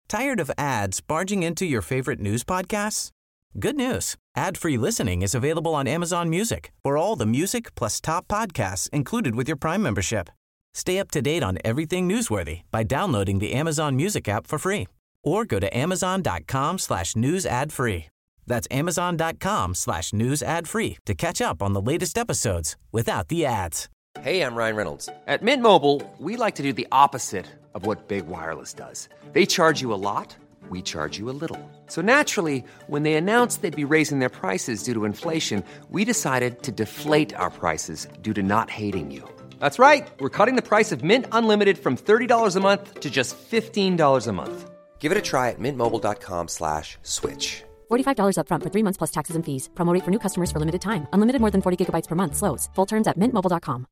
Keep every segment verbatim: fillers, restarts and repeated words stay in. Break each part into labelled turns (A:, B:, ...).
A: Tired of ads barging into your favorite news podcasts? Good news. Ad-free listening is available on Amazon Music for all the music plus top podcasts included with your Prime membership. Stay up to date on everything newsworthy by downloading the Amazon Music app for free or go to amazon.com slash news ad free. That's amazon.com slash news ad free to catch up on the latest episodes without the ads.
B: Hey, I'm Ryan Reynolds. At Mint Mobile, we like to do the opposite of what Big Wireless does. They charge you a lot, we charge you a little. So naturally, when they announced they'd be raising their prices due to inflation, we decided to deflate our prices due to not hating you. That's right. We're cutting the price of Mint Unlimited from thirty dollars a month to just fifteen dollars a month. Give it a try at mintmobile.com slash switch.
C: forty-five dollars up front for three months plus taxes and fees. Promo rate for new customers for limited time. Unlimited more than forty gigabytes per month. Slows full terms at mint mobile dot com.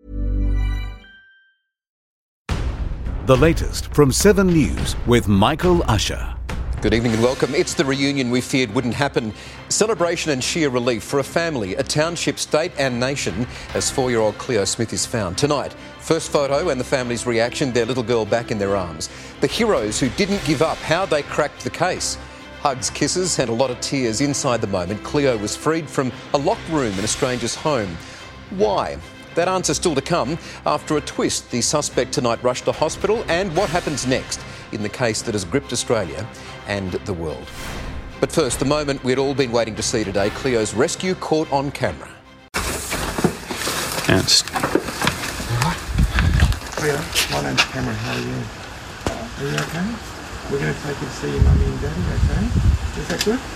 D: The latest from Seven News with Michael Usher.
E: Good evening and welcome. It's the reunion we feared wouldn't happen. Celebration and sheer relief for a family, a township, state and nation as four-year-old Cleo Smith is found. Tonight, first photo and the family's reaction, their little girl back in their arms. The heroes who didn't give up, how they cracked the case. Hugs, kisses and a lot of tears inside the moment. Cleo was freed from a locked room in a stranger's home. Why? That answer still to come. After a twist, the suspect tonight rushed to hospital, and what happens next in the case that has gripped Australia and the world. But first, the moment we'd all been waiting to see today, Cleo's rescue caught on camera.
F: Yes.
G: Cleo, my name's Cameron, how are you? Are you okay? We're going to take you to see your mummy and daddy, okay? Is that good?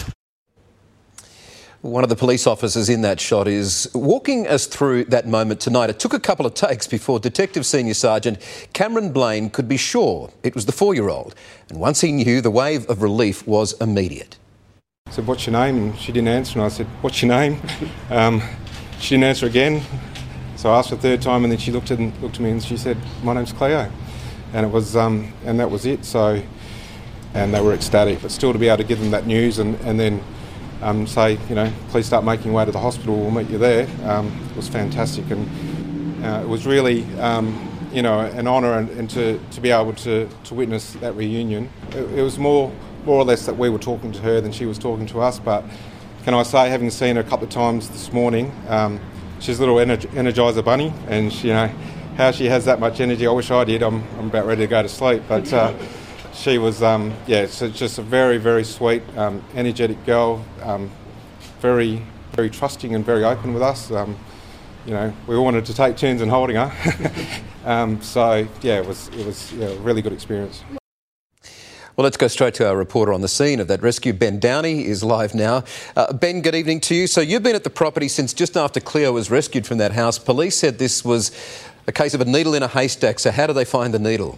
E: One of the police officers in that shot is walking us through that moment tonight. It took a couple of takes before Detective Senior Sergeant Cameron Blaine could be sure it was the four-year-old. And once he knew, the wave of relief was immediate.
G: I said, what's your name? And she didn't answer, and I said, what's your name? um, she didn't answer again. So I asked her a third time, and then she looked at, looked at me and she said, my name's Cleo. And it was, um, and that was it. So, and they were ecstatic. But still to be able to give them that news and, and then Um, say, you know, please start making your way to the hospital, we'll meet you there, um, was fantastic. And uh, it was really, um, you know, an honour and, and to, to be able to, to witness that reunion. It, it was more more or less that we were talking to her than she was talking to us, but can I say, having seen her a couple of times this morning, um, she's a little ener- Energizer bunny, and she, you know, how she has that much energy, I wish I did. I'm, I'm about ready to go to sleep, but uh, she was, um, yeah, so just a very, very sweet, um, energetic girl, um, very, very trusting and very open with us. Um, you know, we all wanted to take turns in holding her. um, so, yeah, it was, it was yeah, a really good experience.
E: Well, let's go straight to our reporter on the scene of that rescue. Ben Downey is live now. Uh, Ben, good evening to you. So you've been at the property since just after Cleo was rescued from that house. Police said this was a case of a needle in a haystack. So how did they find the needle?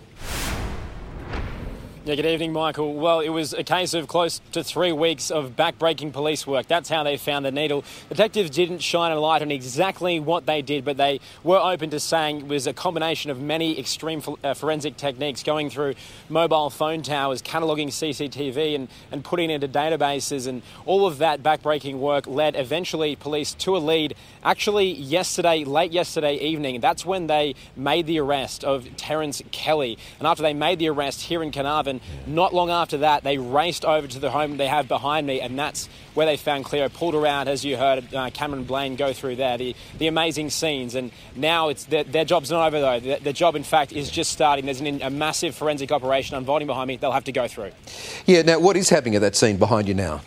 H: Yeah, good evening, Michael. Well, it was a case of close to three weeks of back-breaking police work. That's how they found the needle. Detectives didn't shine a light on exactly what they did, but they were open to saying it was a combination of many extreme uh, forensic techniques, going through mobile phone towers, cataloguing C C T V and, and putting it into databases, and all of that back-breaking work led eventually police to a lead. Actually, yesterday, late yesterday evening, that's when they made the arrest of Terence Kelly. And after they made the arrest here in Carnarvon, not long after that, they raced over to the home they have behind me, and that's where they found Cleo, pulled around, as you heard uh, Cameron Blaine go through there, the, the amazing scenes. And now it's their, their job's not over, though. Their, their job, in fact, is just starting. There's an, a massive forensic operation unfolding behind me they'll have to go through.
E: Yeah, now, what is happening at that scene behind you now?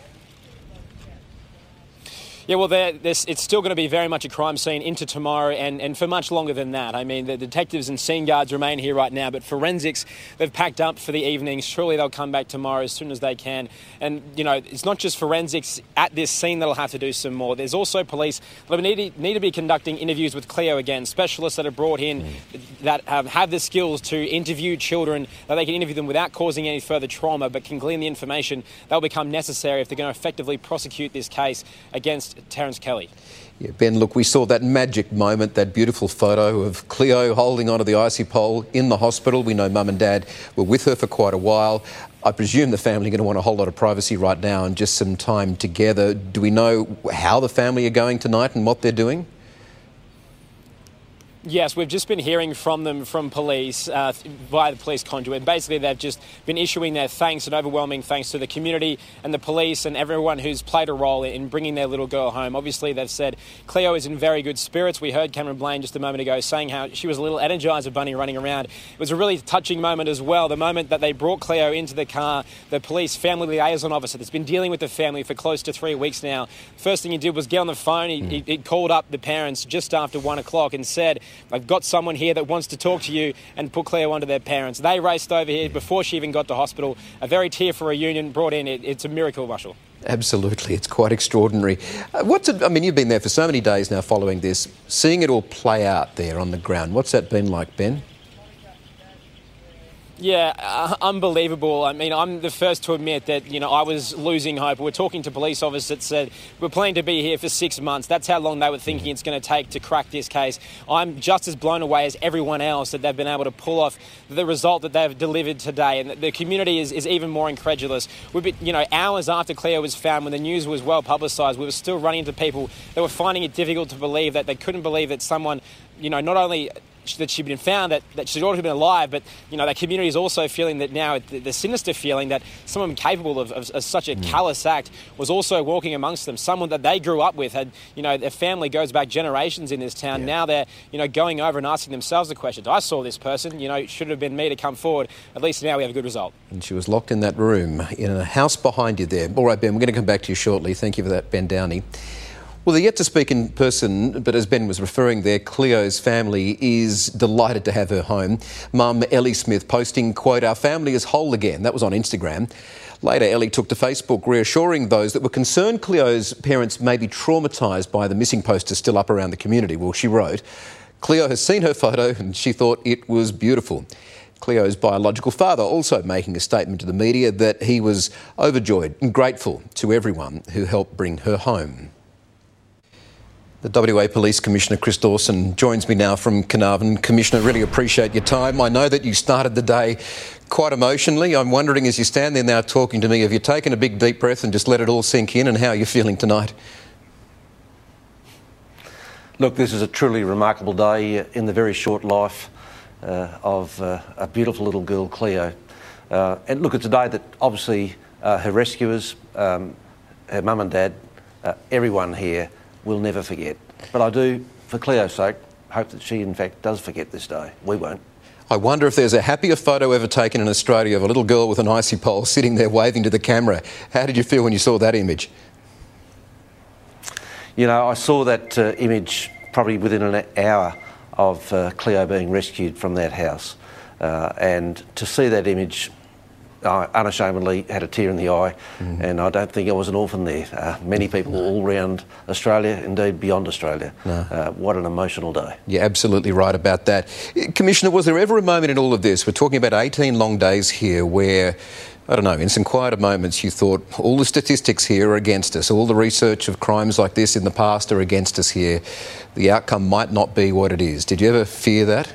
H: Yeah, well, they're, they're, it's still going to be very much a crime scene into tomorrow and, and for much longer than that. I mean, the detectives and scene guards remain here right now, but forensics, they've packed up for the evening. Surely they'll come back tomorrow as soon as they can. And, you know, it's not just forensics at this scene that'll have to do some more. There's also police that need, need to be conducting interviews with Cleo again, specialists that are brought in that um, have the skills to interview children, that they can interview them without causing any further trauma, but can glean the information that will become necessary if they're going to effectively prosecute this case against Terence Kelly.
E: Yeah, Ben, look, we saw that magic moment, that beautiful photo of Cleo holding onto the icy pole in the hospital. We know Mum and Dad were with her for quite a while. I presume the family are going to want a whole lot of privacy right now and just some time together. Do we know how the family are going tonight and what they're doing?
H: Yes, we've just been hearing from them from police uh, via the police conduit. Basically, they've just been issuing their thanks and overwhelming thanks to the community and the police and everyone who's played a role in bringing their little girl home. Obviously, they've said Cleo is in very good spirits. We heard Cameron Blaine just a moment ago saying how she was a little Energizer bunny running around. It was a really touching moment as well. The moment that they brought Cleo into the car, the police family liaison officer that's been dealing with the family for close to three weeks now, first thing he did was get on the phone. He, mm. he, he called up the parents just after one o'clock and said, "I've got someone here that wants to talk to you," and put Cleo onto their parents. They raced over here before she even got to hospital. A very tearful reunion brought in. It, it's a miracle, Russell.
E: Absolutely. It's quite extraordinary. Uh, what's it, I mean, you've been there for so many days now following this, seeing it all play out there on the ground. What's that been like, Ben?
H: Yeah, uh, unbelievable. I mean, I'm the first to admit that, you know, I was losing hope. We're talking to police officers that said, we're planning to be here for six months. That's how long they were thinking it's going to take to crack this case. I'm just as blown away as everyone else that they've been able to pull off the result that they've delivered today. And the community is, is even more incredulous. We've been, you know, hours after Cleo was found, when the news was well publicised, we were still running into people that were finding it difficult to believe, that they couldn't believe that someone, you know, not only that she'd been found, that, that she'd already been alive, but, you know, that community is also feeling that now, the, the sinister feeling that someone capable of, of, of such a mm. callous act was also walking amongst them, someone that they grew up with, had, you know, their family goes back generations in this town. Yeah. Now they're, you know, going over and asking themselves the question, I saw this person, you know, should it have been me to come forward? At least now we have a good result. And
E: she was locked in that room, in a house behind you there. All right, Ben, we're going to come back to you shortly. Thank you for that, Ben Downey. Well, they're yet to speak in person, but as Ben was referring there, Cleo's family is delighted to have her home. Mum Ellie Smith posting, quote, "Our family is whole again." That was on Instagram. Later, Ellie took to Facebook, reassuring those that were concerned Cleo's parents may be traumatised by the missing posters still up around the community. Well, she wrote, "Cleo has seen her photo and she thought it was beautiful." Cleo's biological father also making a statement to the media that he was overjoyed and grateful to everyone who helped bring her home. The W A Police Commissioner Chris Dawson joins me now from Carnarvon. Commissioner, really appreciate your time. I know that you started the day quite emotionally. I'm wondering, as you stand there now talking to me, have you taken a big deep breath and just let it all sink in, and how are you feeling tonight?
F: Look, this is a truly remarkable day in the very short life uh, of uh, a beautiful little girl, Cleo. Uh, and look, it's a day that obviously uh, her rescuers, um, her mum and dad, uh, everyone here will never forget. But I do, for Cleo's sake, hope that she in fact does forget this day. We won't.
E: I wonder if there's a happier photo ever taken in Australia of a little girl with an icy pole sitting there waving to the camera. How did you feel when you saw that image?
F: You know, I saw that uh, image probably within an hour of uh, Cleo being rescued from that house. Uh, and to see that image, I unashamedly had a tear in the eye, mm. and I don't think I was an orphan there. Uh, many people no. all around Australia, indeed beyond Australia. No. Uh, what an emotional day.
E: You're absolutely right about that. Commissioner, was there ever a moment in all of this, we're talking about eighteen long days here, where, I don't know, in some quieter moments you thought, all the statistics here are against us, all the research of crimes like this in the past are against us here, the outcome might not be what it is? Did you ever fear that?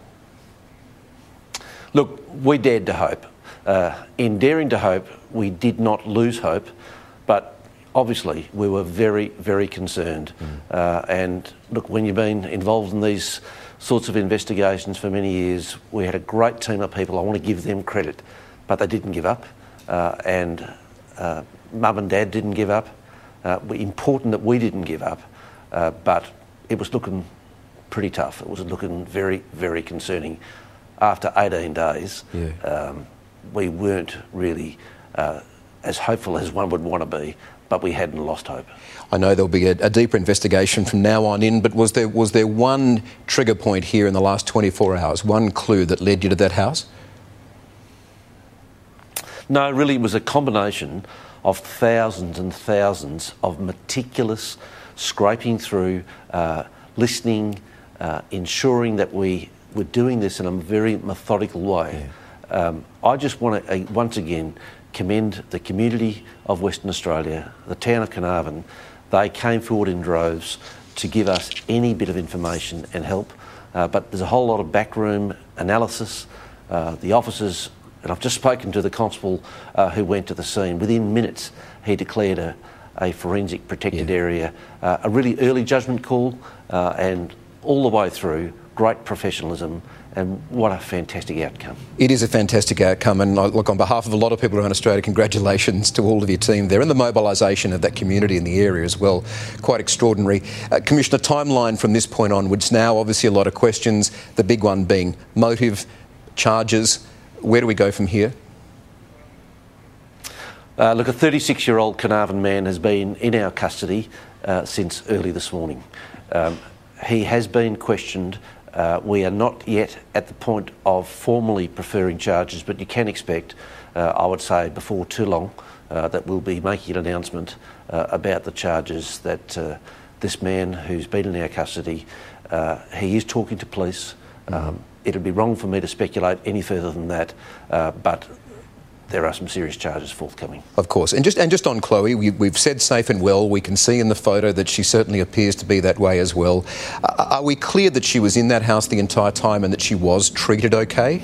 F: Look, we dared to hope. Uh, in daring to hope, we did not lose hope, but obviously we were very, very concerned. Mm. Uh, and look, when you've been involved in these sorts of investigations for many years, we had a great team of people. I want to give them credit, but they didn't give up. Uh, and uh, Mum and Dad didn't give up. Uh, important that we didn't give up, uh, but it was looking pretty tough. It was looking very, very concerning. After eighteen days, yeah. um, we weren't really uh, as hopeful as one would want to be, but we hadn't lost hope.
E: I know there'll be a, a deeper investigation from now on in, but was there was there one trigger point here in the last twenty-four hours, one clue that led you to that house?
F: No, really it was a combination of thousands and thousands of meticulous scraping through, uh, listening, uh, ensuring that we were doing this in a very methodical way. Yeah. Um, I just want to uh, once again commend the community of Western Australia, the town of Carnarvon. They came forward in droves to give us any bit of information and help, uh, but there's a whole lot of backroom analysis. Uh, the officers, and I've just spoken to the constable uh, who went to the scene, within minutes he declared a, a forensic protected yeah. area, uh, a really early judgment call, uh, and all the way through great professionalism, and what a fantastic outcome.
E: It is a fantastic outcome, and look, on behalf of a lot of people around Australia, congratulations to all of your team there and the mobilisation of that community in the area as well. Quite extraordinary. Uh, Commissioner, timeline from this point onwards now, obviously a lot of questions, the big one being motive, charges. Where do we go from here?
F: Uh, look, a thirty-six-year-old Carnarvon man has been in our custody uh, since early this morning. Um, he has been questioned. Uh, we are not yet at the point of formally preferring charges, but you can expect, uh, I would say, before too long, uh, that we'll be making an announcement uh, about the charges that uh, this man who's been in our custody, uh, he is talking to police. Um, mm-hmm. It'd be wrong for me to speculate any further than that, uh, but there are some serious charges forthcoming.
E: Of course. And just and just on Chloe, we, we've said safe and well. We can see in the photo that she certainly appears to be that way as well. Uh, are we clear that she was in that house the entire time and that she was treated okay?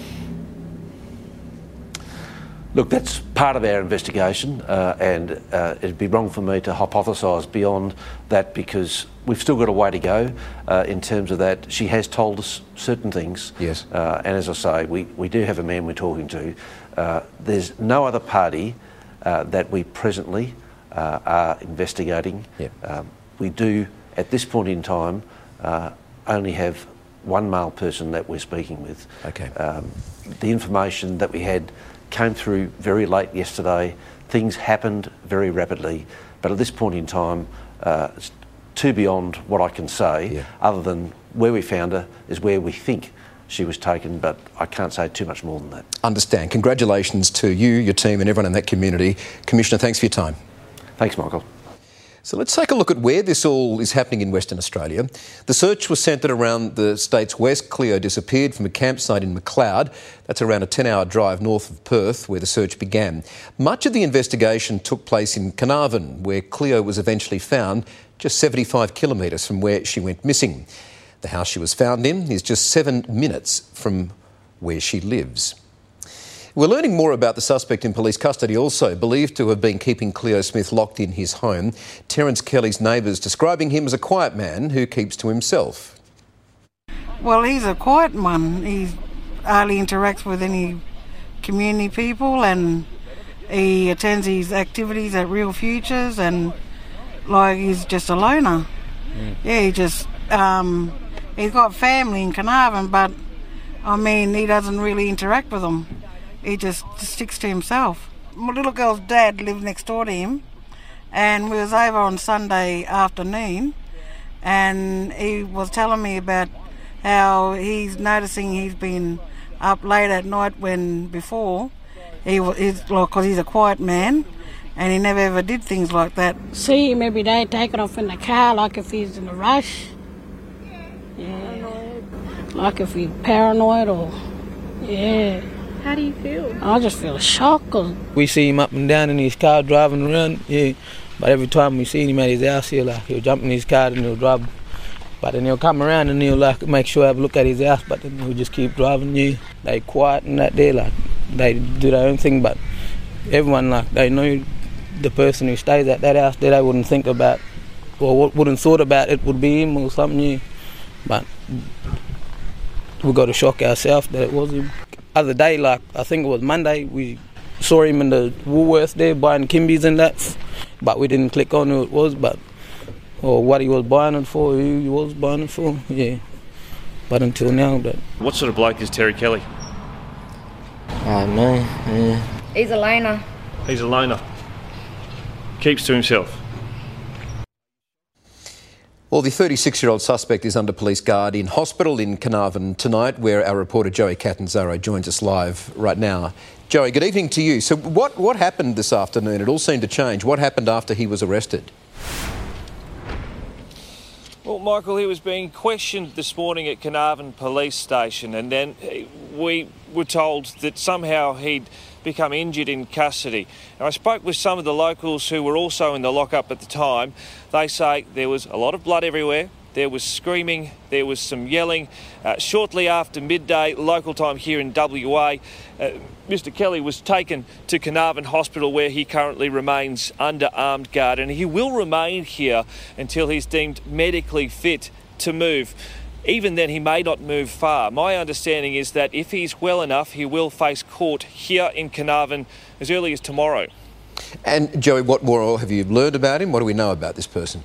F: Look, that's part of our investigation, uh, and uh, it'd be wrong for me to hypothesise beyond that, because we've still got a way to go uh, in terms of that. She has told us certain things.
E: Yes.
F: Uh, and as I say, we, we do have a man we're talking to. Uh, there's no other party uh, that we presently uh, are investigating.
E: Yep.
F: Um, we do, at this point in time, uh, only have one male person that we're speaking with.
E: Okay.
F: Um, the information that we had came through very late yesterday. Things happened very rapidly, but at this point in time, uh, it's too beyond what I can say,
E: yeah.
F: other than where we found her is where we think she was taken, but I can't say too much more than that.
E: Understand. Congratulations to you, your team and everyone in that community. Commissioner, thanks for your time.
F: Thanks, Michael.
E: So let's take a look at where this all is happening in Western Australia. The search was centred around the state's west. Cleo disappeared from a campsite in Macleod. That's around a ten-hour drive north of Perth, where the search began. Much of the investigation took place in Carnarvon, where Cleo was eventually found, just seventy-five kilometres from where she went missing. The house she was found in is just seven minutes from where she lives. We're learning more about the suspect in police custody also, believed to have been keeping Cleo Smith locked in his home. Terence Kelly's neighbours describing him as a quiet man who keeps to himself.
I: Well, he's a quiet one. He hardly interacts with any community people, and he attends his activities at Real Futures, and like he's just a loner. Mm. Yeah, he just... Um, he's got family in Carnarvon, but I mean, he doesn't really interact with them. He just, just sticks to himself. My little girl's dad lived next door to him, and we was over on Sunday afternoon, and he was telling me about how he's noticing he's been up late at night when before he was, he's like, because he's a quiet man, and he never ever did things like that.
J: See him every day, taking off in the car, like if he's in a rush. Yeah. Like if he's paranoid or, yeah.
K: How do you feel?
J: I just feel shocked. Cause
L: we see him up and down in his car driving around, yeah. But every time we see him at his house, he'll, like, he'll jump in his car and he'll drive. But then he'll come around and he'll like make sure I have a look at his house, but then he'll just keep driving. Yeah. They quiet and that there, like they do their own thing, but everyone, like, they know the person who stays at that house there, they wouldn't think about, or wouldn't thought about it would be him or something, yeah. But we got a shock ourselves that it was him. Other day, like I think it was Monday, we saw him in the Woolworths there buying Kimbies and that, but we didn't click on who it was, but or what he was buying it for, who he was buying it for, yeah. But until now, but
M: what sort of bloke is Terry Kelly?
L: I don't know. Yeah.
K: He's a loner.
M: He's a loner. Keeps to himself.
E: Well, the thirty-six-year-old suspect is under police guard in hospital in Carnarvon tonight, where our reporter Joey Catanzaro joins us live right now. Joey, good evening to you. So what, what happened this afternoon? It all seemed to change. What happened after he was arrested?
N: Well, Michael, he was being questioned this morning at Carnarvon Police Station, and then we were told that somehow he'd become injured in custody. Now, I spoke with some of the locals who were also in the lockup at the time. They say there was a lot of blood everywhere, there was screaming, there was some yelling. Uh, shortly after midday, local time here in W A, uh, Mister Kelly was taken to Carnarvon Hospital, where he currently remains under armed guard, and he will remain here until he's deemed medically fit to move. even then he may not move far. My understanding is that if he's well enough, he will face court here in Carnarvon as early as tomorrow.
E: And Joey, what more have you learned about him? What do we know about this person?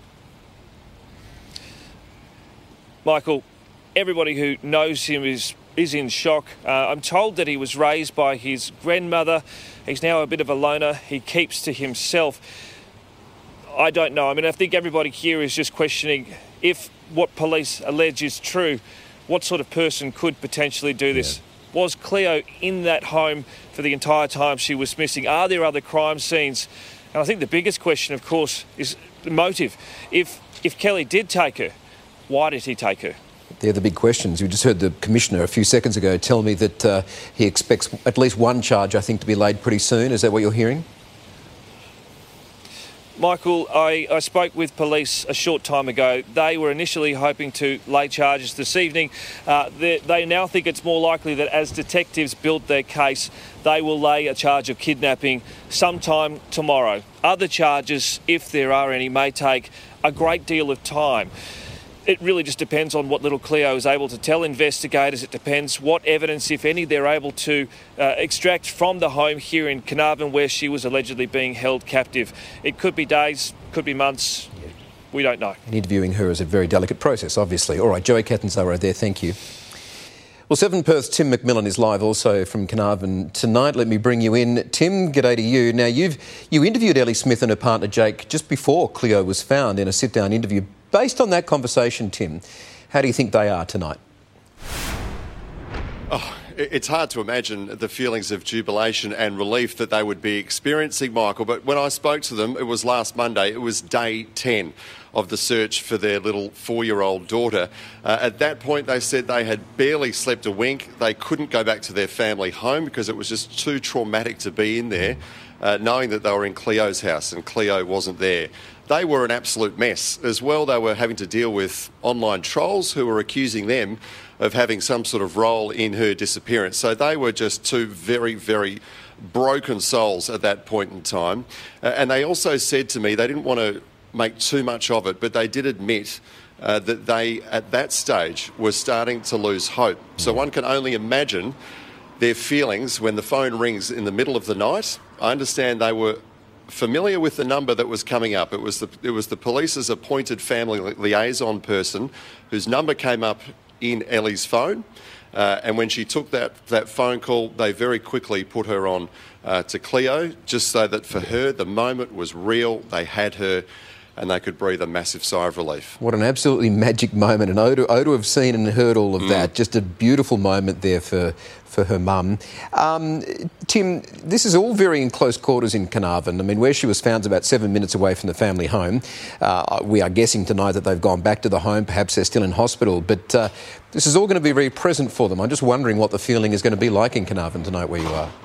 N: Michael, everybody who knows him is is in shock. Uh, I'm told that he was raised by his grandmother. He's now a bit of a loner. He keeps to himself. I don't know. I mean, I think everybody here is just questioning if what police allege is true, what sort of person could potentially do this? Yeah. Was Cleo in that home for the entire time she was missing? Are there other crime scenes? And I think the biggest question, of course, is the motive. If if Kelly did take her, why did he take her?
E: They're the big questions. We just heard the Commissioner a few seconds ago tell me that uh, he expects at least one charge, I think, to be laid pretty soon. Is that what you're hearing?
N: Michael, I, I spoke with police a short time ago. They were initially hoping to lay charges this evening. Uh, they, they now think it's more likely that as detectives build their case, they will lay a charge of kidnapping sometime tomorrow. Other charges, if there are any, may take a great deal of time. It really just depends on what little Cleo is able to tell investigators. It depends what evidence, if any, they're able to uh, extract from the home here in Carnarvon where she was allegedly being held captive. It could be days, could be months. We don't know. And
E: interviewing her is a very delicate process, obviously. All right, Joey Catanzaro there, thank you. Well, Seven Perth's Tim McMillan is live also from Carnarvon tonight. Let me bring you in. Tim, g'day to you. Now, you've you interviewed Ellie Smith and her partner Jake just before Cleo was found in a sit-down interview. Based on that conversation, Tim, how do you think they are tonight?
K: Oh, it's hard to imagine the feelings of jubilation and relief that they would be experiencing, Michael. But when I spoke to them, it was last Monday, it was day ten of the search for their little four-year-old daughter. Uh, at that point, they said they had barely slept a wink. They couldn't go back to their family home because it was just too traumatic to be in there, uh, knowing that they were in Cleo's house and Cleo wasn't there. They were an absolute mess. As well, they were having to deal with online trolls who were accusing them of having some sort of role in her disappearance. So they were just two very, very broken souls at that point in time. Uh, and they also said to me, they didn't want to make too much of it, but they did admit uh, that they, at that stage, were starting to lose hope. So one can only imagine their feelings when the phone rings in the middle of the night. I understand they were familiar with the number that was coming up. It was the, it was the police's appointed family liaison person whose number came up in Ellie's phone. Uh, and when she took that, that phone call, they very quickly put her on uh, to Cleo, just so that for her, the moment was real. They had her and they could breathe a massive sigh of relief.
E: What an absolutely magic moment. And oh to, oh to have seen and heard all of mm. that. Just a beautiful moment there for, for her mum. Um, Tim, this is all very in close quarters in Carnarvon. I mean, where she was found is about seven minutes away from the family home. Uh, we are guessing tonight that they've gone back to the home. Perhaps they're still in hospital. But uh, this is all going to be very present for them. I'm just wondering what the feeling is going to be like in Carnarvon tonight where you are.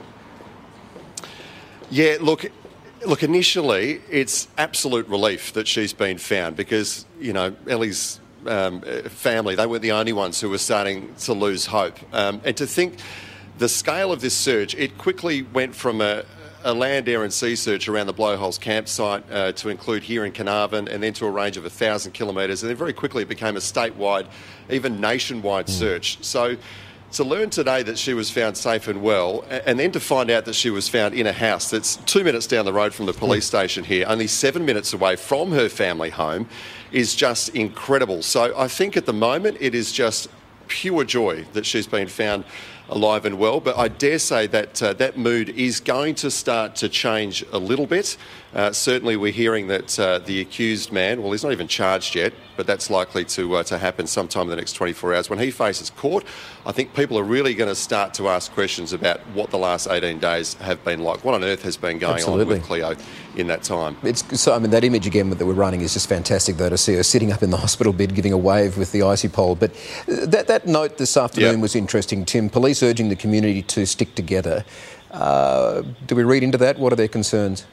K: Yeah, look... Look, initially, it's absolute relief that she's been found because, you know, Ellie's um, family, they weren't the only ones who were starting to lose hope. Um, and to think the scale of this search, it quickly went from a, a land, air and sea search around the Blowholes campsite uh, to include here in Carnarvon and then to a range of one thousand kilometres. And then very quickly it became a statewide, even nationwide mm. search. So to learn today that she was found safe and well, and then to find out that she was found in a house that's two minutes down the road from the police station here, only seven minutes away from her family home, is just incredible. So I think at the moment it is just pure joy that she's been found alive and well, but I dare say that uh, that mood is going to start to change a little bit. Uh, certainly we're hearing that uh, the accused man, well, he's not even charged yet, but that's likely to uh, to happen sometime in the next twenty-four hours. When he faces court, I think people are really going to start to ask questions about what the last eighteen days have been like. What on earth has been going
E: Absolutely.
K: on with Cleo in that time?
E: It's so, I mean, that image again that we're running is just fantastic, though, to see her sitting up in the hospital bed giving a wave with the icy pole. But that, that note this afternoon yep. was interesting, Tim. Police urging the community to stick together. Uh, do we read into that? What are their concerns?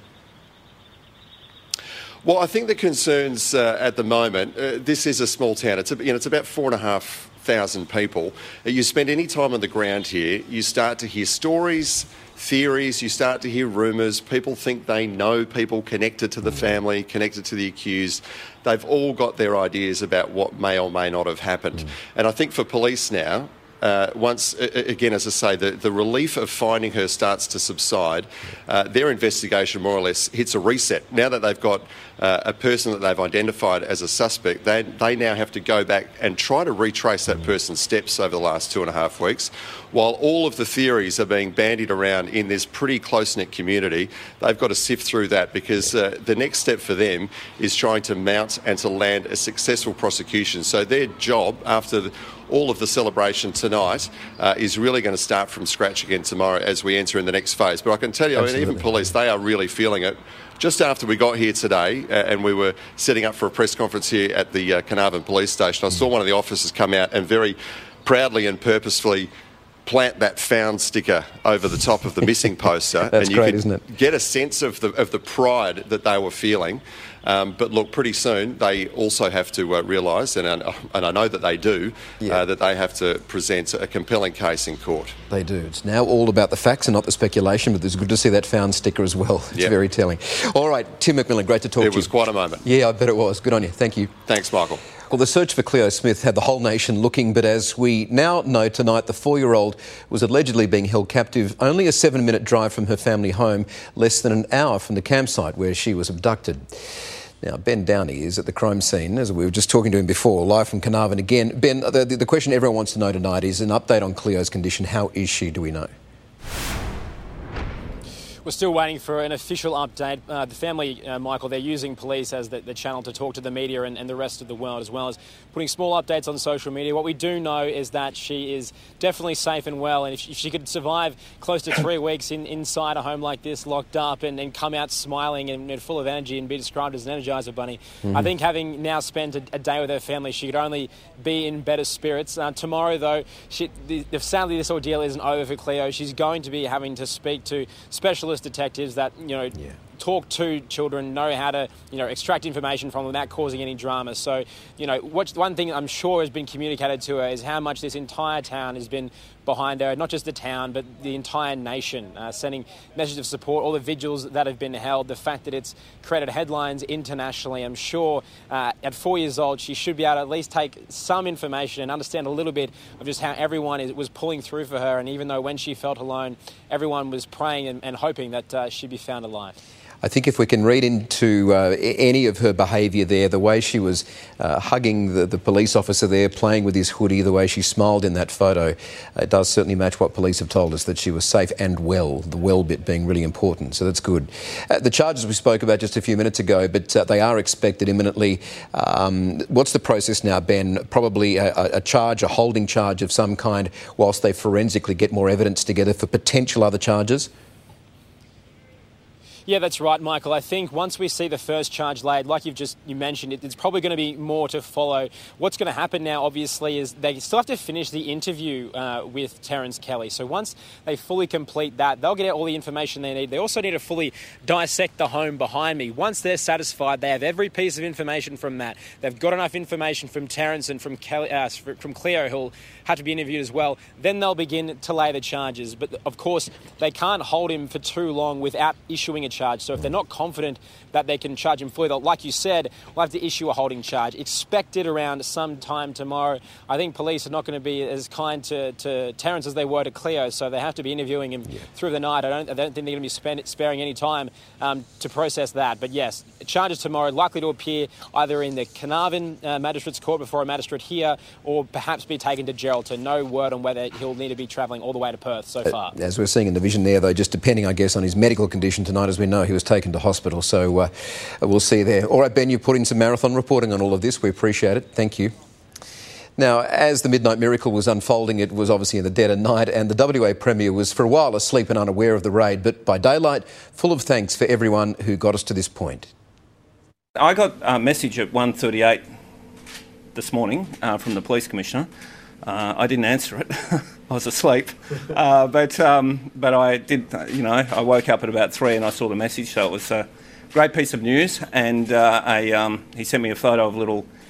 K: Well, I think the concerns uh, at the moment, uh, this is a small town. It's, a, you know, it's about four and a half thousand people. You spend any time on the ground here, you start to hear stories, theories, you start to hear rumours. People think they know people connected to the family, connected to the accused. They've all got their ideas about what may or may not have happened. Mm. And I think for police now, Uh, once, again, as I say, the, the relief of finding her starts to subside, uh, their investigation more or less hits a reset. Now that they've got uh, a person that they've identified as a suspect, they, they now have to go back and try to retrace that person's steps over the last two and a half weeks. While all of the theories are being bandied around in this pretty close-knit community, they've got to sift through that, because uh, the next step for them is trying to mount and to land a successful prosecution. So their job, after the all of the celebration tonight, uh, is really going to start from scratch again tomorrow as we enter in the next phase. But I can tell you, I mean, even police, they are really feeling it. Just after we got here today, uh, and we were setting up for a press conference here at the uh, Carnarvon Police Station, I saw one of the officers come out and very proudly and purposefully plant that found sticker over the top of the missing poster.
E: That's
K: and you
E: great,
K: could
E: isn't it?
K: Get a sense of the of the pride that they were feeling. Um, but look, pretty soon they also have to uh, realise, and, uh, and I know that they do, yeah. uh, that they have to present a compelling case in court.
E: They do. It's now all about the facts and not the speculation, but it's good to see that found sticker as well. It's yep. very telling. All right, Tim McMillan, great to talk
K: it
E: to you.
K: It was quite a moment.
E: Yeah, I bet it was. Good on you. Thank you.
K: Thanks, Michael.
E: Well, the search for Cleo Smith had the whole nation looking, but as we now know tonight, the four-year-old was allegedly being held captive only a seven-minute drive from her family home, less than an hour from the campsite where she was abducted. Now, Ben Downey is at the crime scene, as we were just talking to him before, live from Carnarvon again. Ben, the, the question everyone wants to know tonight is an update on Cleo's condition. How is she, do we know?
H: We're still waiting for an official update. Uh, the family, uh, Michael, they're using police as the, the channel to talk to the media and, and the rest of the world, as well as putting small updates on social media. What we do know is that she is definitely safe and well, and if she, if she could survive close to three weeks in, inside a home like this, locked up, and, and come out smiling and, and full of energy and be described as an Energizer Bunny, mm-hmm. I think having now spent a, a day with her family, she could only be in better spirits. Uh, tomorrow, though, she, the, the, sadly this ordeal isn't over for Cleo. She's going to be having to speak to specialist detectives that, you know, yeah. talk to children, know how to, you know, extract information from them without causing any drama. So, you know, what, one thing I'm sure has been communicated to her is how much this entire town has been behind her, not just the town, but the entire nation, uh, sending messages of support, all the vigils that have been held, the fact that it's created headlines internationally. I'm sure uh, at four years old, she should be able to at least take some information and understand a little bit of just how everyone is, was pulling through for her. And even though when she felt alone, everyone was praying and, and hoping that uh, she'd be found alive.
E: I think if we can read into uh, any of her behaviour there, the way she was uh, hugging the, the police officer there, playing with his hoodie, the way she smiled in that photo, uh, it does certainly match what police have told us, that she was safe and well, the well bit being really important, so that's good. Uh, the charges we spoke about just a few minutes ago, but uh, they are expected imminently. Um, what's the process now, Ben? Probably a, a charge, a holding charge of some kind, whilst they forensically get more evidence together for potential other charges?
H: Yeah, that's right, Michael. I think once we see the first charge laid, like you've just you mentioned, it, it's probably going to be more to follow. What's going to happen now, obviously, is they still have to finish the interview uh, with Terence Kelly. So once they fully complete that, they'll get all the information they need. They also need to fully dissect the home behind me. Once they're satisfied, they have every piece of information from that. They've got enough information from Terence and from Kelly, uh, from Cleo, who'll have to be interviewed as well. Then they'll begin to lay the charges. But of course, they can't hold him for too long without issuing a charge. So if they're not confident that they can charge him fully, they'll, like you said, we'll have to issue a holding charge. Expected around some time tomorrow. I think police are not going to be as kind to, to Terence as they were to Cleo, so they have to be interviewing him yeah. through the night. I don't, I don't think they're going to be spend, sparing any time um, to process that. But yes, charges tomorrow likely to appear either in the Carnarvon uh, Magistrates Court before a magistrate here, or perhaps be taken to Geraldton. No word on whether he'll need to be travelling all the way to Perth so far.
E: Uh, as we're seeing in the vision there, though, just depending, I guess, on his medical condition tonight, as we know, he was taken to hospital, so uh, we'll see there. All right, Ben, you put in some marathon reporting on all of this. We appreciate it. Thank you. Now, as the Midnight Miracle was unfolding, it was obviously in the dead of night, and the W A Premier was for a while asleep and unaware of the raid, but by daylight, full of thanks for everyone who got us to this point.
O: I got a message at one thirty-eight this morning uh, from the Police Commissioner. Uh, I didn't answer it. I was asleep, uh, but um, but I did. You know, I woke up at about three and I saw the message. So it was a great piece of news. And uh, a, um, he sent me a photo of a little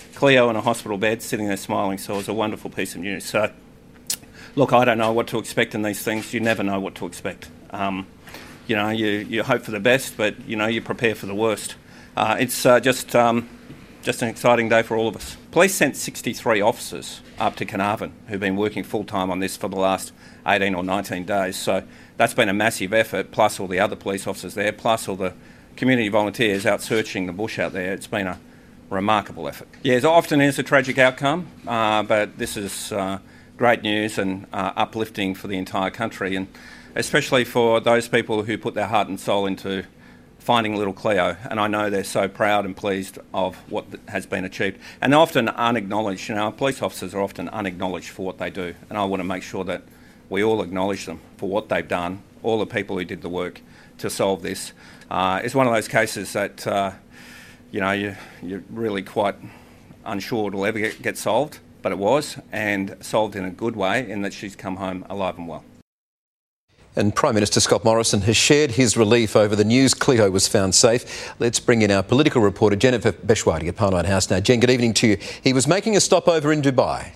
O: Cleo in a hospital bed, sitting there smiling, so it was a wonderful piece of news. So, look, I don't know what to expect in these things. You never know what to expect. Um, you know, you, you hope for the best, but, you know, you prepare for the worst. Uh, it's uh, just um, just an exciting day for all of us. Police sent sixty-three officers up to Carnarvon who've been working full-time on this for the last eighteen or nineteen days. So that's been a massive effort, plus all the other police officers there, plus all the community volunteers out searching the bush out there. It's been a remarkable effort. Yeah, it often is a tragic outcome, uh, but this is uh, great news and uh, uplifting for the entire country, and especially for those people who put their heart and soul into finding little Cleo. And I know they're so proud and pleased of what has been achieved. And they're often unacknowledged. You know, police officers are often unacknowledged for what they do, and I want to make sure that we all acknowledge them for what they've done, all the people who did the work to solve this. Uh, it's one of those cases that, uh, you know, you, you're really quite unsure it'll ever get, get solved, but it was, and solved in a good way in that she's come home alive and well.
E: And Prime Minister Scott Morrison has shared his relief over the news Cleo was found safe. Let's bring in our political reporter, Jennifer Beshwadi at Parliament House now. Jen, good evening to you. He was making a stopover in Dubai.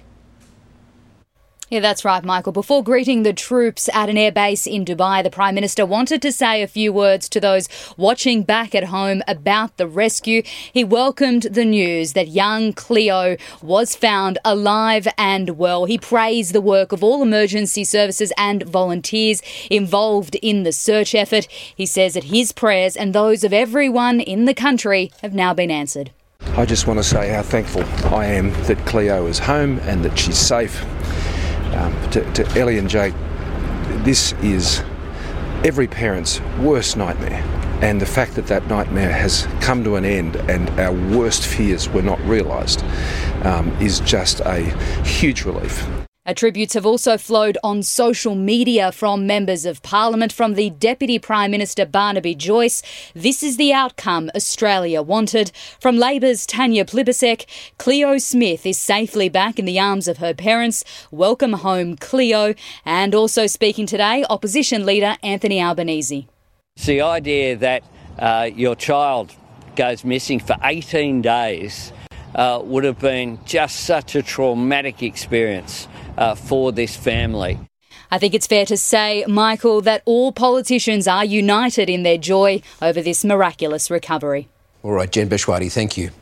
P: Yeah, that's right, Michael. Before greeting the troops at an airbase in Dubai, the Prime Minister wanted to say a few words to those watching back at home about the rescue. He welcomed the news that young Cleo was found alive and well. He praised the work of all emergency services and volunteers involved in the search effort. He says that his prayers and those of everyone in the country have now been answered.
Q: I just want to say how thankful I am that Cleo is home and that she's safe. Um, to, to Ellie and Jake, this is every parent's worst nightmare, and the fact that that nightmare has come to an end and our worst fears were not realised um, is just a huge relief.
P: Tributes have also flowed on social media from members of Parliament, from the Deputy Prime Minister Barnaby Joyce. This is the outcome Australia wanted. From Labor's Tanya Plibersek, Cleo Smith is safely back in the arms of her parents. Welcome home, Cleo. And also speaking today, Opposition Leader Anthony Albanese.
R: It's the idea that uh, your child goes missing for eighteen days uh, would have been just such a traumatic experience Uh, for this family.
P: I think it's fair to say, Michael, that all politicians are united in their joy over this miraculous recovery.
E: All right, Jen Beshwadi, thank you.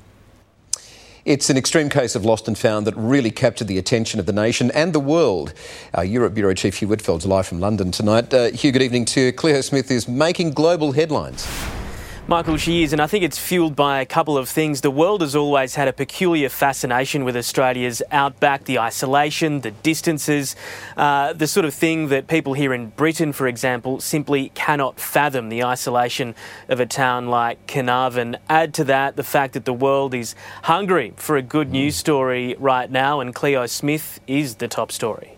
E: It's an extreme case of lost and found that really captured the attention of the nation and the world. Our Europe Bureau Chief Hugh Whitfeld's live from London tonight. Uh, Hugh, good evening to you. Cleo Smith is making global headlines.
H: Michael, she is, and I think it's fuelled by a couple of things. The world has always had a peculiar fascination with Australia's outback, the isolation, the distances, uh, the sort of thing that people here in Britain, for example, simply cannot fathom, the isolation of a town like Carnarvon. Add to that the fact that the world is hungry for a good news story right now, and Cleo Smith is the top story.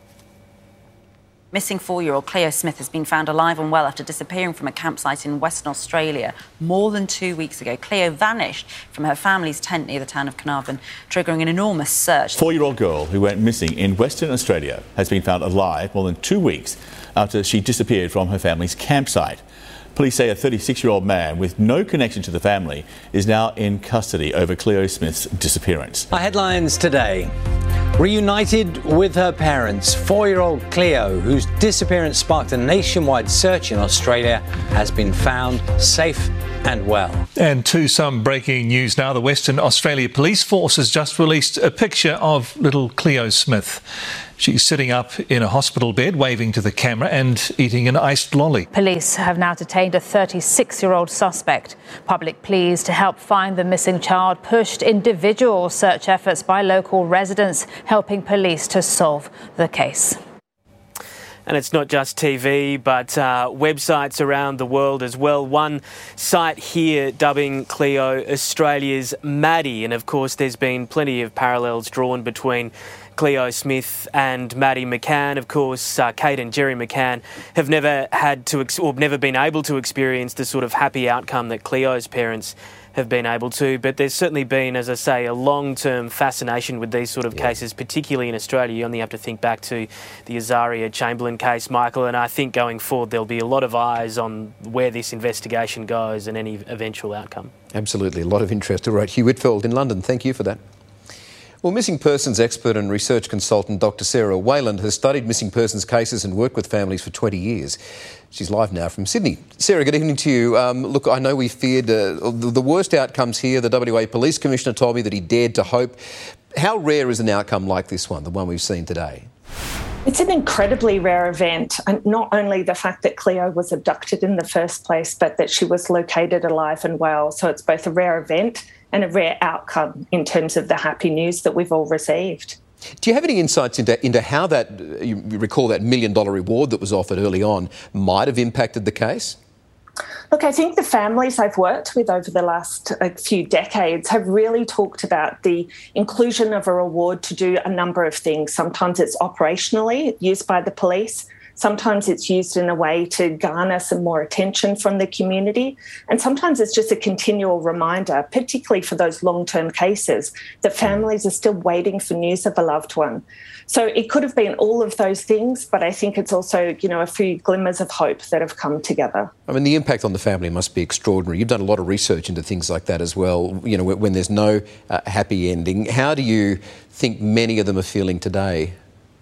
S: Missing four-year-old Cleo Smith has been found alive and well after disappearing from a campsite in Western Australia more than two weeks ago. Cleo vanished from her family's tent near the town of Carnarvon, triggering an enormous search.
T: Four-year-old girl who went missing in Western Australia has been found alive more than two weeks after she disappeared from her family's campsite. Police say a thirty-six-year-old man with no connection to the family is now in custody over Cleo Smith's disappearance.
U: Our headlines today. Reunited with her parents, four-year-old Cleo, whose disappearance sparked a nationwide search in Australia, has been found safe and well.
V: And to some breaking news now, the Western Australia Police Force has just released a picture of little Cleo Smith. She's sitting up in a hospital bed, waving to the camera and eating an iced lolly.
W: Police have now detained a thirty-six-year-old suspect. Public pleas to help find the missing child pushed individual search efforts by local residents, helping police to solve the case.
H: And it's not just T V, but uh, websites around the world as well. One site here dubbing Cleo Australia's Maddie. And of course, there's been plenty of parallels drawn between Cleo Smith and Maddie McCann. Of course, uh, Kate and Jerry McCann have never had to, ex- or never been able to experience the sort of happy outcome that Cleo's parents have been able to. But there's certainly been, as I say, a long-term fascination with these sort of yeah. cases, particularly in Australia. You only have to think back to the Azaria Chamberlain case, Michael, and I think going forward there'll be a lot of eyes on where this investigation goes and any eventual outcome.
E: Absolutely, a lot of interest. All right, Hugh Whitfeld in London, thank you for that. Well, missing persons expert and research consultant Doctor Sarah Wayland has studied missing persons cases and worked with families for twenty years. She's live now from Sydney. Sarah, good evening to you. Um, look, I know we feared uh, the, the worst outcomes here. The W A Police Commissioner told me that he dared to hope. How rare is an outcome like this one, the one we've seen today?
A: It's an incredibly rare event, and not only the fact that Cleo was abducted in the first place, but that she was located alive and well. So it's both a rare event and a rare outcome in terms of the happy news that we've all received.
E: Do you have any insights into, into how that, you recall that million dollar reward that was offered early on, might have impacted the case?
A: Look, I think the families I've worked with over the last uh, few decades have really talked about the inclusion of a reward to do a number of things. Sometimes it's operationally used by the police. Sometimes it's used in a way to garner some more attention from the community. And sometimes it's just a continual reminder, particularly for those long-term cases, that families are still waiting for news of a loved one. So it could have been all of those things, but I think it's also, you know, a few glimmers of hope that have come together.
E: I mean, the impact on the family must be extraordinary. You've done a lot of research into things like that as well, you know, when there's no uh, happy ending. How do you think many of them are feeling today?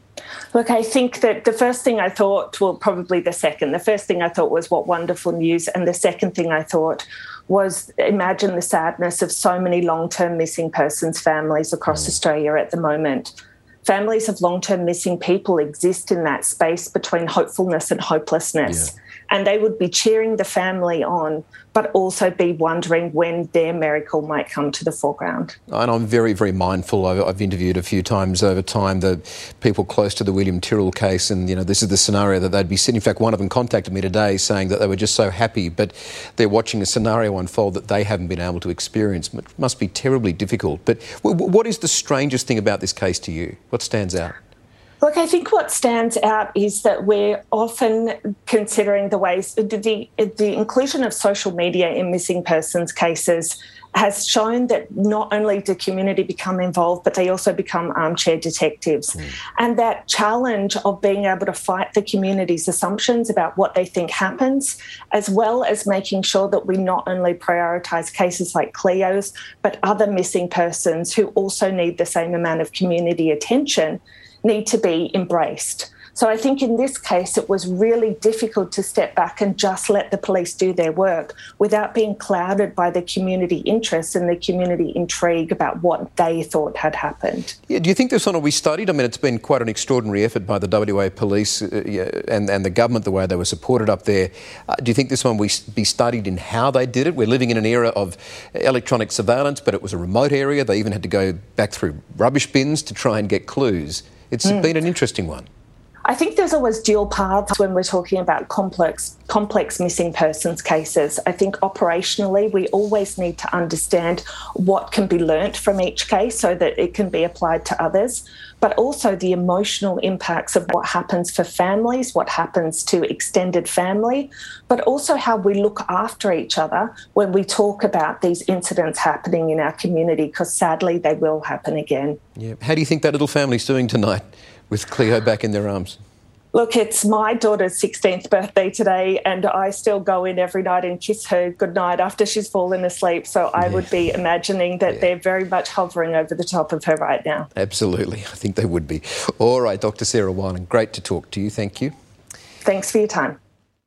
A: Look, I think that the first thing I thought, well, probably the second. The first thing I thought was what wonderful news. And the second thing I thought was imagine the sadness of so many long-term missing persons families across mm. Australia at the moment. Families of long-term missing people exist in that space between hopefulness and hopelessness. Yeah. And they would be cheering the family on, but also be wondering when their miracle might come to the foreground.
E: And I'm very, very mindful. I've, I've interviewed a few times over time the people close to the William Tyrrell case, and, you know, this is the scenario that they'd be sitting. In fact, one of them contacted me today saying that they were just so happy, but they're watching a scenario unfold that they haven't been able to experience. It must be terribly difficult. But w- what is the strangest thing about this case to you? What stands out?
A: Look, I think what stands out is that we're often considering the ways, the, the inclusion of social media in missing persons cases has shown that not only do community become involved, but they also become armchair detectives. Mm. And that challenge of being able to fight the community's assumptions about what they think happens, as well as making sure that we not only prioritise cases like Cleo's, but other missing persons who also need the same amount of community attention, need to be embraced. So I think in this case, it was really difficult to step back and just let the police do their work without being clouded by the community interest and the community intrigue about what they thought had happened.
E: Yeah, do you think this one will be studied? I mean, it's been quite an extraordinary effort by the W A Police uh, yeah, and, and the government, the way they were supported up there. Uh, do you think this one will be studied in how they did it? We're living in an era of electronic surveillance, but it was a remote area. They even had to go back through rubbish bins to try and get clues. It's mm. been an interesting one.
A: I think there's always dual paths when we're talking about complex complex missing persons cases. I think operationally we always need to understand what can be learnt from each case so that it can be applied to others, but also the emotional impacts of what happens for families, what happens to extended family, but also how we look after each other when we talk about these incidents happening in our community, because sadly they will happen again.
E: Yeah. How do you think that little family's doing tonight with Cleo back in their arms?
A: Look, it's my daughter's sixteenth birthday today, and I still go in every night and kiss her goodnight after she's fallen asleep. So I yeah. would be imagining that yeah. they're very much hovering over the top of her right now.
E: Absolutely. I think they would be. All right, Doctor Sarah Wayland, great to talk to you. Thank you.
A: Thanks for your time.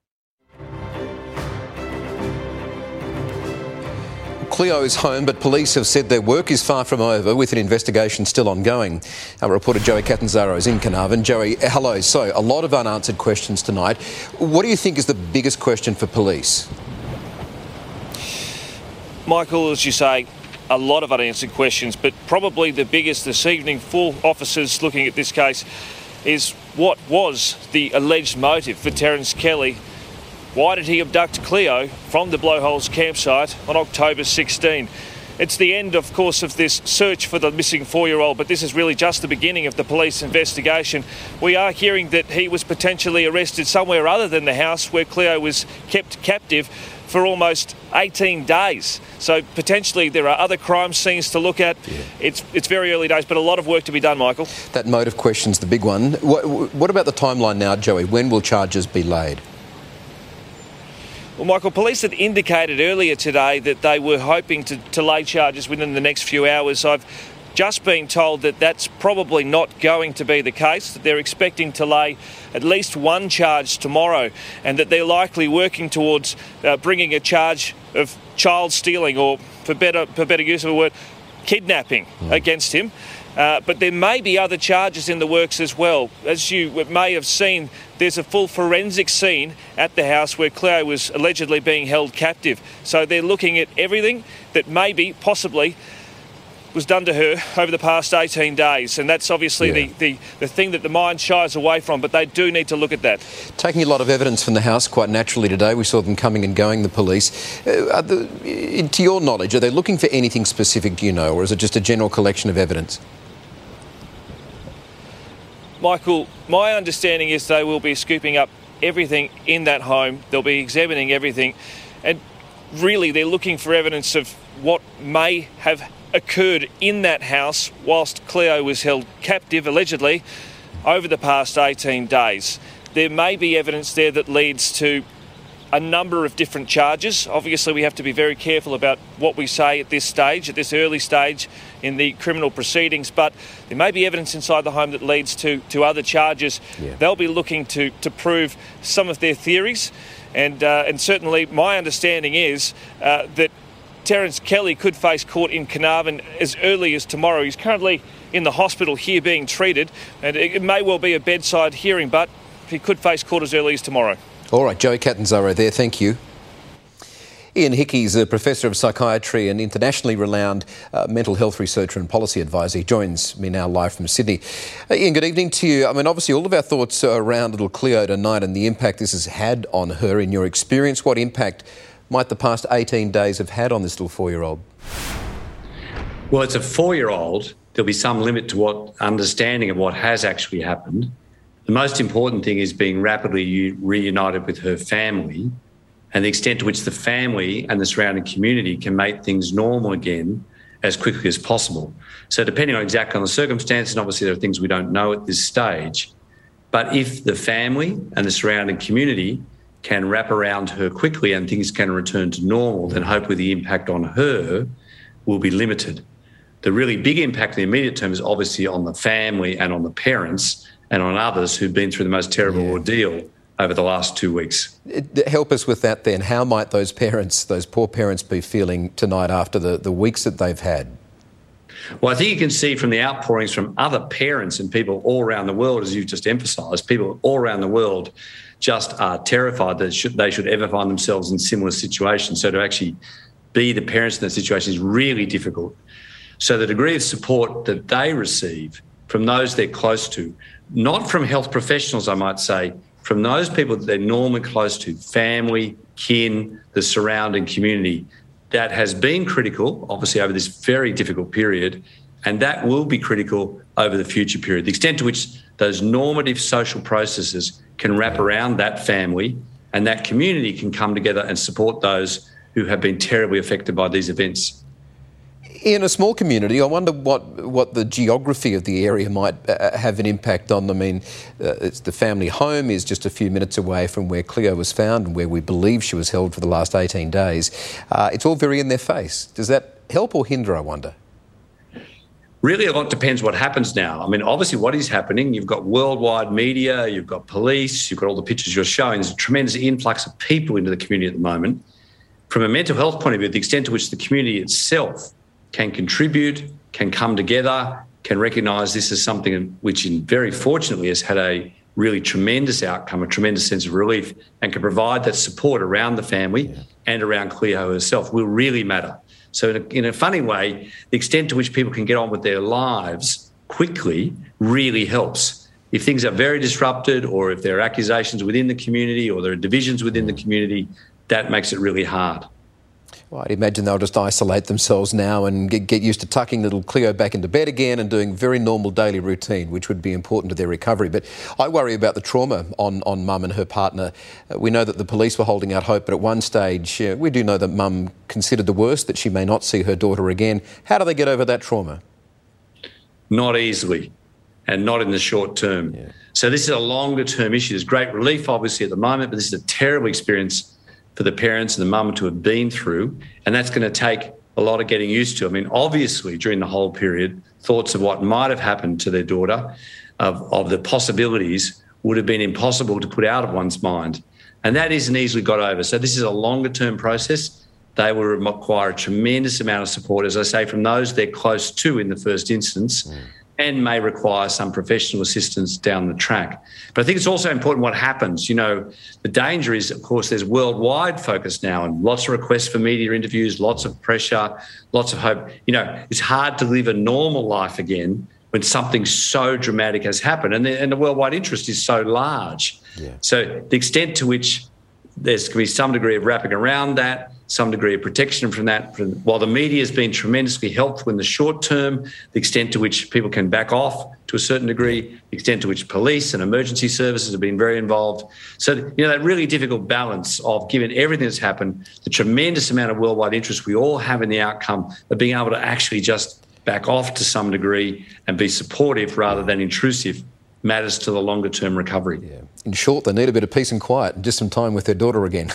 E: Cleo is home, but police have said their work is far from over, with an investigation still ongoing. Our reporter Joey Catanzaro is in Carnarvon. Joey, hello. So, a lot of unanswered questions tonight. What do you think is the biggest question for police?
N: Michael, as you say, a lot of unanswered questions, but probably the biggest this evening for officers looking at this case is what was the alleged motive for Terence Kelly? Why did he abduct Cleo from the Blowholes campsite on October sixteenth? It's the end, of course, of this search for the missing four-year-old, but this is really just the beginning of the police investigation. We are hearing that he was potentially arrested somewhere other than the house where Cleo was kept captive for almost eighteen days. So potentially there are other crime scenes to look at. Yeah. It's it's very early days, but a lot of work to be done, Michael.
E: That motive question's the big one. What, what about the timeline now, Joey? When will charges be laid?
N: Well, Michael, police had indicated earlier today that they were hoping to, to lay charges within the next few hours. I've just been told that that's probably not going to be the case, that they're expecting to lay at least one charge tomorrow, and that they're likely working towards uh, bringing a charge of child stealing, or for better, for better use of a word, kidnapping mm. against him. Uh, but there may be other charges in the works as well. As you may have seen, there's a full forensic scene at the house where Cleo was allegedly being held captive. So they're looking at everything that maybe, possibly, was done to her over the past eighteen days. And that's obviously yeah. the, the, the thing that the mind shies away from, but they do need to look at that.
E: Taking a lot of evidence from the house quite naturally today. We saw them coming and going, the police. Uh, are the, to your knowledge, are they looking for anything specific, do you know, or is it just a general collection of evidence?
N: Michael, my understanding is they will be scooping up everything in that home. They'll be examining everything. And really, they're looking for evidence of what may have occurred in that house whilst Cleo was held captive, allegedly, over the past eighteen days. There may be evidence there that leads to a number of different charges. Obviously, we have to be very careful about what we say at this stage, at this early stage in the criminal proceedings, but there may be evidence inside the home that leads to, to other charges. Yeah. They'll be looking to, to prove some of their theories, and, uh, and certainly my understanding is uh, that Terence Kelly could face court in Carnarvon as early as tomorrow. He's currently in the hospital here being treated, and it may well be a bedside hearing, but he could face court as early as tomorrow. All right, Joey Catanzaro there, thank you. Ian Hickey's a Professor of Psychiatry and internationally renowned uh, mental health researcher and policy advisor. He joins me now live from Sydney. Uh, Ian, good evening to you. I mean, obviously all of our thoughts are around little Cleo tonight and the impact this has had on her. In your experience, what impact might the past eighteen days have had on this little four-year-old?
B: Well, it's a four-year-old. There'll be some limit to what understanding of what has actually happened. The most important thing is being rapidly reunited with her family, and the extent to which the family and the surrounding community can make things normal again as quickly as possible. So depending on exactly on the circumstances, and obviously there are things we don't know at this stage, but if the family and the surrounding community can wrap around her quickly and things can return to normal, then hopefully the impact on her will be limited. The really big impact in the immediate term is obviously on the family and on the parents and on others who've been through the most terrible yeah. ordeal over the last two weeks. Help us with that then. How might those parents, those poor parents, be feeling tonight after the, the weeks that they've had? Well, I think you can see from the outpourings from other parents and people all around the world, as you've just emphasised, people all around the world just are terrified that should, they should ever find themselves in similar situations. So to actually be the parents in that situation is really difficult. So the degree of support that they receive from those they're close to, not from health professionals, I might say, from those people that they're normally close to, family, kin, the surrounding community, that has been critical, obviously, over this very difficult period, and that will be critical over the future period. The extent to which those normative social processes can wrap around that family and that community can come together and support those who have been terribly affected by these events. In a small community, I wonder what, what the geography of the area might uh, have an impact on. I mean, uh, it's the family home is just a few minutes away from where Cleo was found and where we believe she was held for the last eighteen days. Uh, it's all very in their face. Does that help or hinder, I wonder? Really, a lot depends what happens now. I mean, obviously what is happening, you've got worldwide media, you've got police, you've got all the pictures you're showing. There's a tremendous influx of people into the community at the moment. From a mental health point of view, the extent to which the community itself can contribute, can come together, can recognise this as something which in very fortunately has had a really tremendous outcome, a tremendous sense of relief, and can provide that support around the family yeah. and around Cleo herself will really matter. So in a, in a funny way, the extent to which people can get on with their lives quickly really helps. If things are very disrupted or if there are accusations within the community or there are divisions within the community, that makes it really hard. Well, I'd imagine they'll just isolate themselves now and get, get used to tucking little Cleo back into bed again and doing very normal daily routine, which would be important to their recovery. But I worry about the trauma on, on Mum and her partner. Uh, we know that the police were holding out hope, but at one stage, uh, we do know that Mum considered the worst, that she may not see her daughter again. How do they get over that trauma? Not easily, and not in the short term. Yeah. So this is a longer term issue. There's great relief, obviously, at the moment, but this is a terrible experience for the parents and the mum to have been through, and that's going to take a lot of getting used to. I mean, obviously, during the whole period, thoughts of what might have happened to their daughter, of, of the possibilities, would have been impossible to put out of one's mind. And that isn't easily got over. So this is a longer-term process. They will require a tremendous amount of support, as I say, from those they're close to in the first instance, mm. and may require some professional assistance down the track. But I think it's also important what happens. You know, the danger is, of course, there's worldwide focus now and lots of requests for media interviews, lots of pressure, lots of hope. You know, it's hard to live a normal life again when something so dramatic has happened, and the, and the worldwide interest is so large. Yeah. So the extent to which there's going to be some degree of wrapping around that, some degree of protection from that, from, while the media has been tremendously helpful in the short term, the extent to which people can back off to a certain degree, the extent to which police and emergency services have been very involved. So, you know, that really difficult balance of, given everything that's happened, the tremendous amount of worldwide interest we all have in the outcome, of being able to actually just back off to some degree and be supportive rather than intrusive, matters to the longer-term recovery.
E: Yeah. In short, they need a bit of peace and quiet and just some time with their daughter again.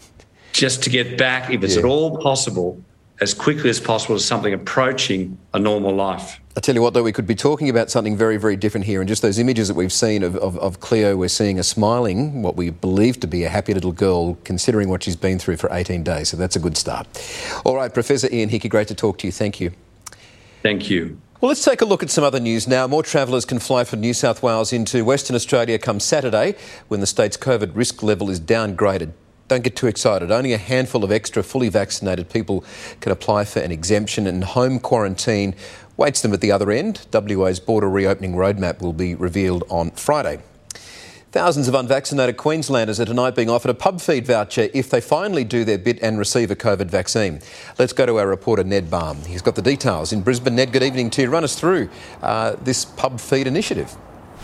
B: Just to get back, if it's yeah. at all possible, as quickly as possible to something approaching a normal life.
E: I tell you what, though, we could be talking about something very, very different here. And just those images that we've seen of, of, of Cleo, we're seeing a smiling, what we believe to be a happy little girl, considering what she's been through for eighteen days. So that's a good start. All right, Professor Ian Hickie, great to talk to you. Thank you.
B: Thank you.
E: Well, let's take a look at some other news now. More travellers can fly from New South Wales into Western Australia come Saturday, when the state's COVID risk level is downgraded. Don't get too excited. Only a handful of extra fully vaccinated people can apply for an exemption, and home quarantine waits them at the other end. W A's border reopening roadmap will be revealed on Friday. Thousands of unvaccinated Queenslanders are tonight being offered a pub feed voucher if they finally do their bit and receive a COVID vaccine. Let's go to our reporter Ned Balme. He's got the details in Brisbane. Ned, good evening to you. Run us through uh, this pub feed initiative.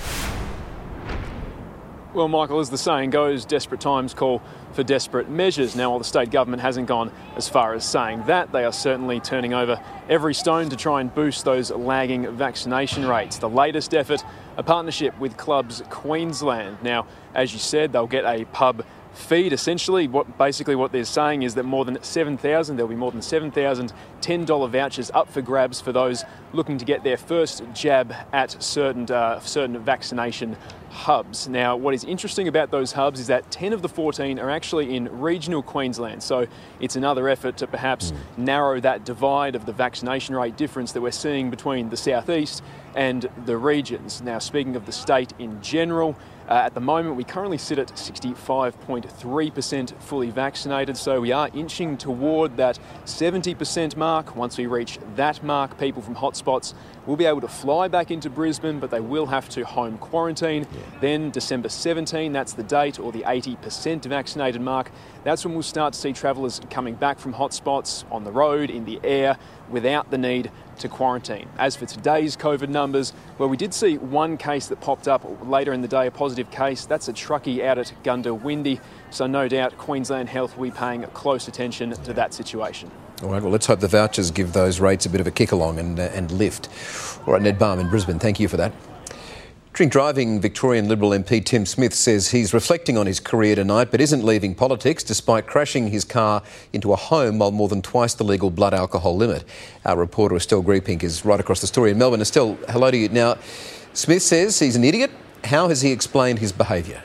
C: Well, Michael, as the saying goes, desperate times call for desperate measures. Now, while the state government hasn't gone as far as saying that, they are certainly turning over every stone to try and boost those lagging vaccination rates. The latest effort, a partnership with Clubs Queensland. Now, as you said, they'll get a pub feed. Essentially, what basically what they're saying is that more than seven thousand, there'll be more than seven thousand ten dollar vouchers up for grabs for those looking to get their first jab at certain uh, certain vaccination hubs. Now, what is interesting about those hubs is that ten of the fourteen are actually in regional Queensland, so it's another effort to perhaps mm. narrow that divide of the vaccination rate difference that we're seeing between the southeast and the regions. Now, speaking of the state in general, uh, at the moment we currently sit at sixty-five point three percent fully vaccinated, so we are inching toward that seventy percent mark. Once we reach that mark, people from hotspots will be able to fly back into Brisbane, but they will have to home quarantine. Yeah. Then December seventeenth, that's the date, or the eighty percent vaccinated mark. That's when we'll start to see travellers coming back from hotspots on the road, in the air, without the need to quarantine. As for today's COVID numbers, well, we did see one case that popped up later in the day, a positive case. That's a truckie out at Goondiwindi. So no doubt Queensland Health will be paying close attention to that situation.
E: All right, well, let's hope the vouchers give those rates a bit of a kick along and, uh, and lift. All right, Ned Balme in Brisbane, thank you for that. Drink driving Victorian Liberal M P Tim Smith says he's reflecting on his career tonight but isn't leaving politics despite crashing his car into a home while more than twice the legal blood alcohol limit. Our reporter Estelle Greepink is right across the story in Melbourne. Estelle, hello to you. Now, Smith says he's an idiot. How has he explained his behaviour?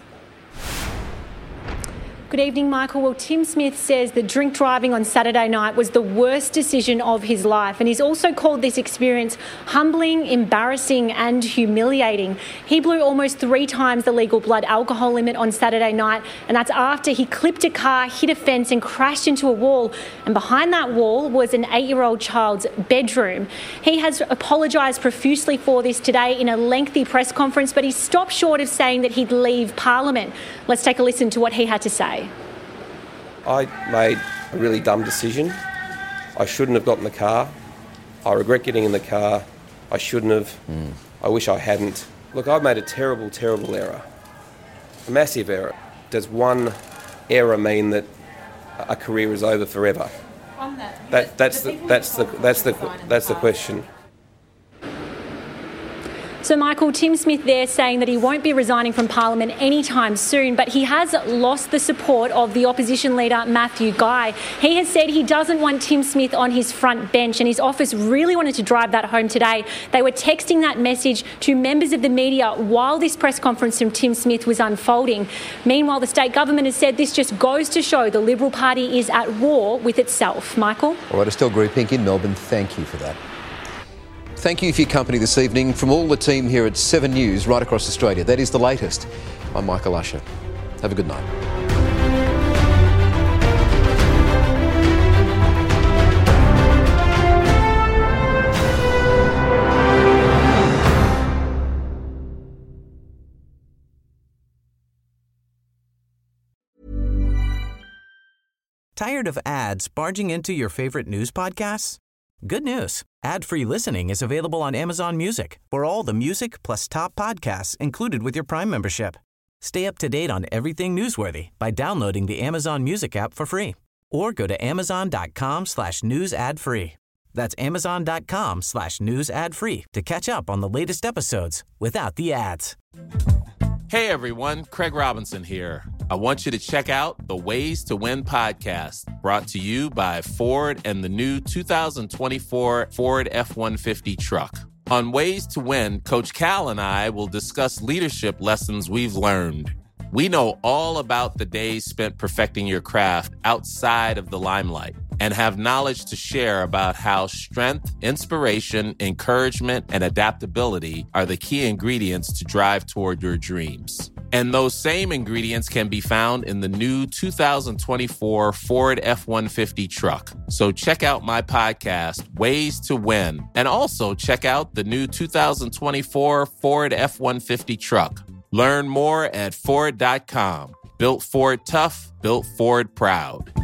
D: Good evening, Michael. Well, Tim Smith says that drink driving on Saturday night was the worst decision of his life, and he's also called this experience humbling, embarrassing and humiliating. He blew almost three times the legal blood alcohol limit on Saturday night, and that's after he clipped a car, hit a fence and crashed into a wall, and behind that wall was an eight-year-old child's bedroom. He has apologised profusely for this today in a lengthy press conference, but he stopped short of saying that he'd leave Parliament. Let's take a listen to what he had to say.
G: I made a really dumb decision. I shouldn't have got in the car. I regret getting in the car. I shouldn't have. Mm. I wish I hadn't. Look, I've made a terrible, terrible error. A massive error. Does one error mean that a career is over forever? On that, that that's the that's the that's the that's the question.
D: So, Michael, Tim Smith there saying that he won't be resigning from Parliament anytime soon, but he has lost the support of the opposition leader, Matthew Guy. He has said he doesn't want Tim Smith on his front bench, and his office really wanted to drive that home today. They were texting that message to members of the media while this press conference from Tim Smith was unfolding. Meanwhile, the state government has said this just goes to show the Liberal Party is at war with itself. Michael?
E: All right, Estelle Greepink in Melbourne, thank you for that. Thank you for your company this evening. From all the team here at Seven News right across Australia, that is the latest. I'm Michael Usher. Have a good night.
F: Tired of ads barging into your favorite news podcasts? Good news. Ad-free listening is available on Amazon Music for all the music plus top podcasts included with your Prime membership. Stay up to date on everything newsworthy by downloading the Amazon Music app for free or go to amazon.com slash news ad free. That's amazon.com slash news ad free to catch up on the latest episodes without the ads.
I: Hey everyone, Craig Robinson here. I want you to check out the Ways to Win podcast, brought to you by Ford and the new two thousand twenty-four Ford F one fifty truck. On Ways to Win, Coach Cal and I will discuss leadership lessons we've learned. We know all about the days spent perfecting your craft outside of the limelight and have knowledge to share about how strength, inspiration, encouragement, and adaptability are the key ingredients to drive toward your dreams. And those same ingredients can be found in the new two thousand twenty-four Ford F one fifty truck. So check out my podcast, Ways to Win, and also check out the new two thousand twenty-four Ford F one fifty truck. Learn more at Ford dot com. Built Ford tough, built Ford proud.